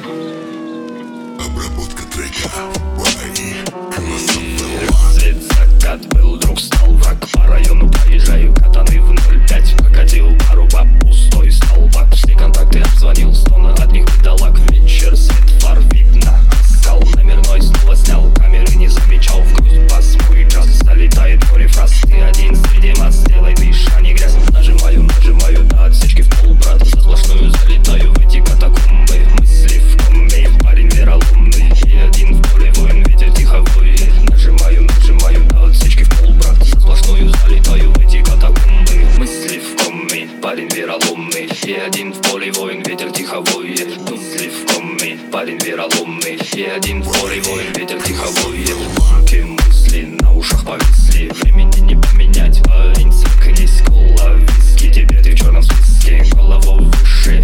Обработка трека Рассвет, закат, был друг, стал враг. По району проезжаю, катаны в 0,5. Покатил пару баб, пустой столбак. Все контакты обзвонил, стоны от них бедолаг. Вечер, свет, фар, видно оскал. Номерной снова снял, камеры не замечал. В грусть бас, мой джаз, залетает море фраз. Ты один среди масс, сделай дыша, не грязь. Нажимаю до отсечки в пол, брат. За сплошную залетаю в эти катакомбы. Мысли в коме, парень вероломный. И один в поле воин, ветер тихо воет. Нажимаю до отсечки в пол, брат. За сплошную залетаю в эти катакомбы. Мысли в коме, парень вероломный. И один в поле воин, ветер тихо воет. Мысли в коме, парень вероломный. И один в поле воин, ветер тихо воет. Руки мысли на ушах повисли. Времени не поменять, парень, свыкнись. Кола, виски, теперь ты в черном списке. Голову выше,